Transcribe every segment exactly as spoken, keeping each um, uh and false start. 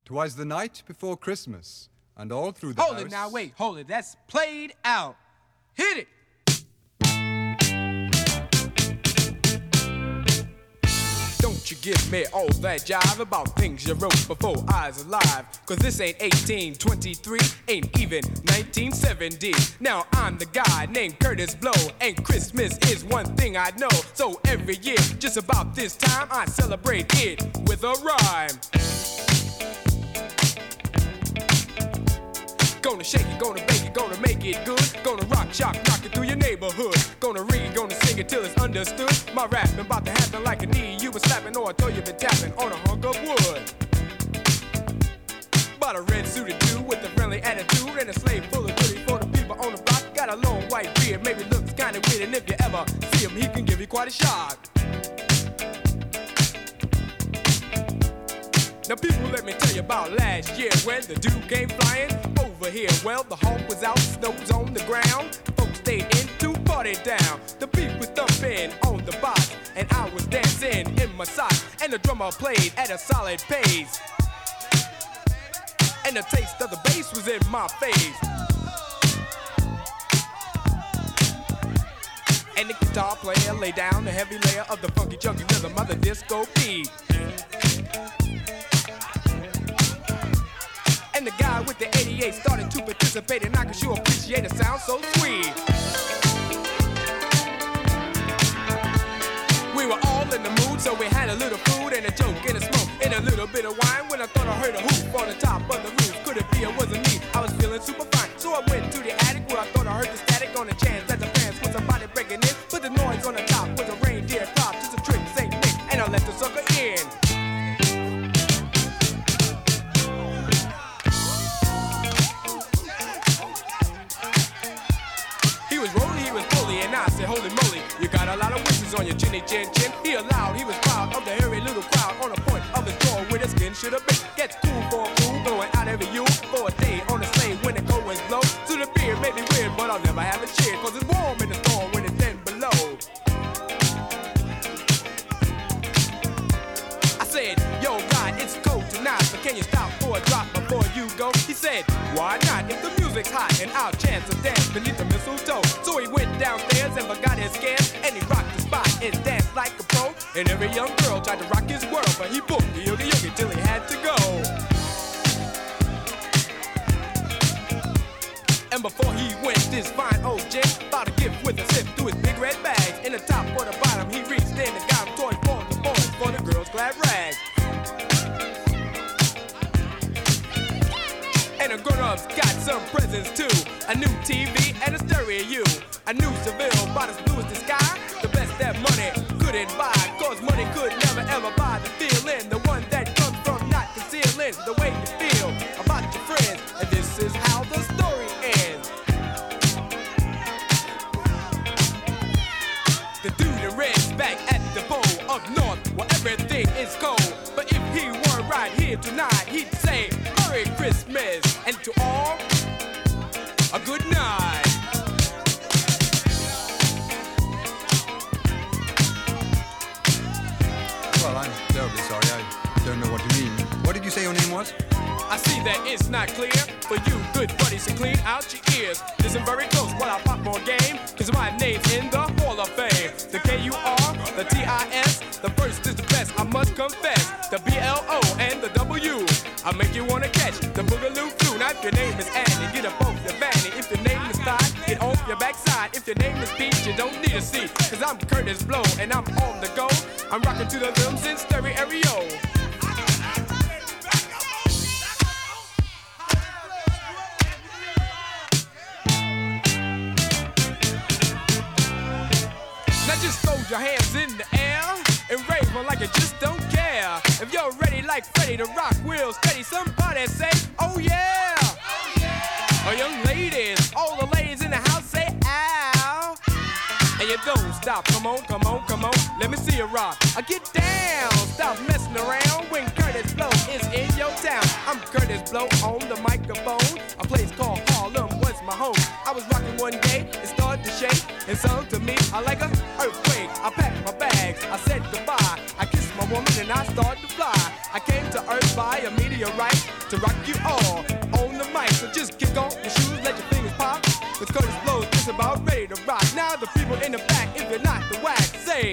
'Twas the night before Christmas, and all through the hold house... Hold it now, wait, hold it. That's played out. Hit it! Don't you give me all that jive about things you wrote before I was alive. Cause this ain't eighteen twenty-three, ain't even nineteen seventy. Now I'm the guy named Curtis Blow, and Christmas is one thing I know. So every year, just about this time, I celebrate it with a rhyme. Gonna shake it, gonna bake it, gonna make it good. Gonna rock, shock, rock it through your neighborhood. Gonna read, gonna sing it till it's understood. My rapping about to happen like a knee you been slapping, or I told you been tapping on a hunk of wood. Bought a red suited dude with a friendly attitude and a slave full of goodies for the people on the block. Got a long white beard, maybe looks kinda weird, and if you ever see him, he can give you quite a shock. Now people, let me tell you about last year when the dude came flying over here. Well, the hawk was out, snow's on the ground. Folks stayed in to party down. The beat was thumping on the box, and I was dancing in my socks. And the drummer played at a solid pace, and the taste of the bass was in my face. And the guitar player laid down the heavy layer of the funky junky rhythm of the disco beat. And the guy with the eighty-eight started to participate, and I could sure appreciate a sound so sweet. We were all in the mood, so we had a little food and a joke and a smoke and a little bit of wine. When I thought I heard a hoop on the top of the roof, could it be it wasn't me? I was feeling super fine, so I went to the attic where I thought I heard the static on the chance that the fans was somebody breaking in. But the noise on the top was a reindeer crop, just a trick, Saint Nick, and I let the sucker in. And I said, holy moly, you got a lot of wishes on your chinny chin chin. He allowed, he was proud of the hairy little crowd on the point of his jaw where the skin should have been. Gets cool for a fool, going out every you for a day on the sleigh when the cold winds blow. So the beer may be weird, but I'll never have a cheer, cause it's warm in the storm when it's ten below. I said, yo, God, it's cold tonight, so can you stop for a drop before you go? He said, why not? If the music's hot and I'll chance a dance beneath the mistletoe. So he went downstairs and forgot his scams, and he rocked the spot and danced like a pro. And every young girl tried to rock his world, but he booked the yogi yogi till he had to go. And before he went, this fine old gent bought a gift with a zip through his big red bag. In the top or the bottom, he reached in and got him toys for the boys, for the girls' glad rags. And the grown-ups got some presents too. A new T V and a stereo. A new Seville, about as blue as the sky. The best that money couldn't buy, cause money could never ever buy the feeling. The one that comes from not concealing the way you feel about your friends. And this is how the story ends. The dude in red's back at the pole up north where everything is cold. But if he were right here tonight, he'd say Merry Christmas, and to all, a good night. Well, I'm terribly sorry. I don't know what you mean. What did you say your name was? I see that it's not clear for you good buddies, so clean out your ears. Listen very close while I pop more game, cause my name's in the Hall of Fame. The K U R, the T I S, the first is the best, I must confess. The B L O and the W, I make you wanna catch the Boogaloo Flu. Now if your name is Annie, get up off your fanny. If your name is Todd, get off your backside. If your name is Pete, you don't need a seat, cause I'm Curtis Blow and I'm on the go. I'm rocking to the rhythms in stereo. Now just throw your hands in the air and rave on like you just don't care. If you're ready like Freddie to rock, real steady, somebody say, oh yeah. Oh yeah. Oh young ladies, all the ladies in the house say, ow. And you don't stop, come on, come on, come on, let me see you rock. I get down, stop messing around when Curtis Blow is in your town. I'm Curtis Blow on the microphone. A place called Harlem was my home. I was rocking one day, it started to shake, and sung to me, I like a earthquake. I packed my bags, I said goodbye. I kissed my woman and I started to fly. I came to Earth by a meteor right to rock you all on the mic. So just kick off your shoes, let your fingers pop. Cause Curtis Blow's just about ready to rock. Now the people in the back, if you're not the whack, say.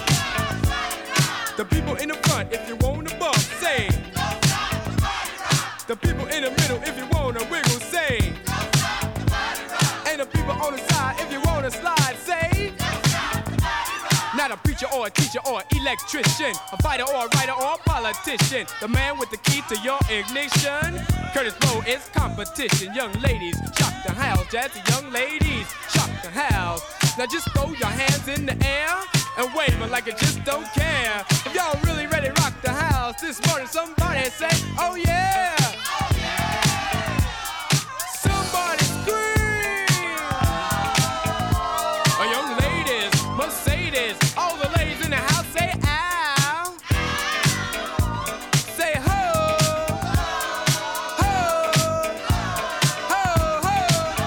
The people in the front, if you want to bump, say. The people in the middle, if you want to wiggle, say. And the people on the side, if you want to slide, say. Not a preacher or a teacher or an electrician, a fighter or a writer or a politician. The man with the key to your ignition. Curtis Blow is competition. Young ladies, shock the house. Jazzy young ladies, shock the house. Now just throw your hands in the air and wave it like you just don't care. If y'all really ready to rock the house this morning, somebody say, oh yeah! Oh yeah! Somebody scream! Oh, young ladies, Mercedes, all the ladies in the house say ow! Say ho! Ho! Ho! Ho!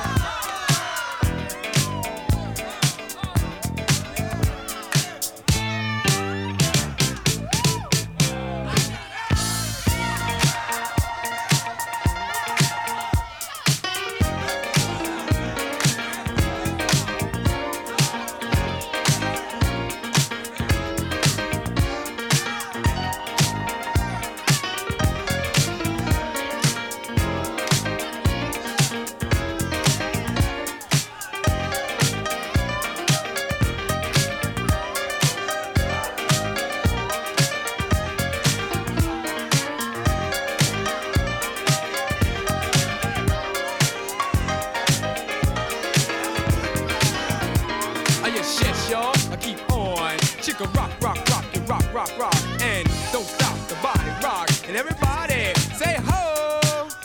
Rock, rock, rock, and rock, rock, rock, and don't stop the body rock. And everybody say ho,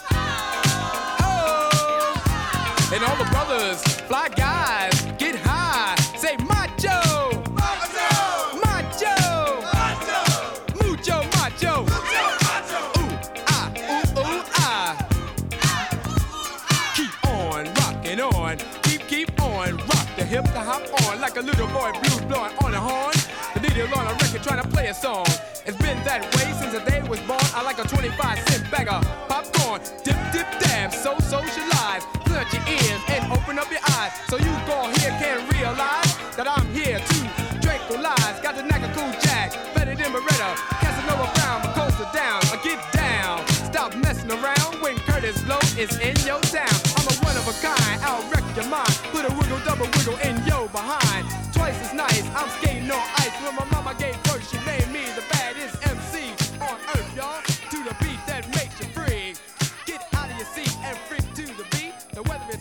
ho, and all the brothers, fly guys, get high. Say macho, macho, macho, macho, mucho macho, mucho macho. Ooh ah, ooh ooh ah. Keep on rocking on, keep keep on, rock the hip to hop on like a little boy blues blowing on a horn. The needle on a record trying to play a song. It's been that way since the day was born. I like a twenty-five cent bag of popcorn. Dip, dip, dab, so socialize. Put your ears and open up your eyes. So you go here can realize that I'm here to tranquilize. Got the knack of cool jack, better than Beretta. Casanova Brown, but coaster down, or get down. Stop messing around when Curtis Blow is in your town. I'm a one of a kind, I'll wreck your mind. Put a wiggle, double wiggle in your behind. Twice as nice, I'm skating on ice. When my mama gave birth, she named me the baddest M C on earth, y'all. To the beat that makes you free. Get out of your seat and freak to the beat. The weather is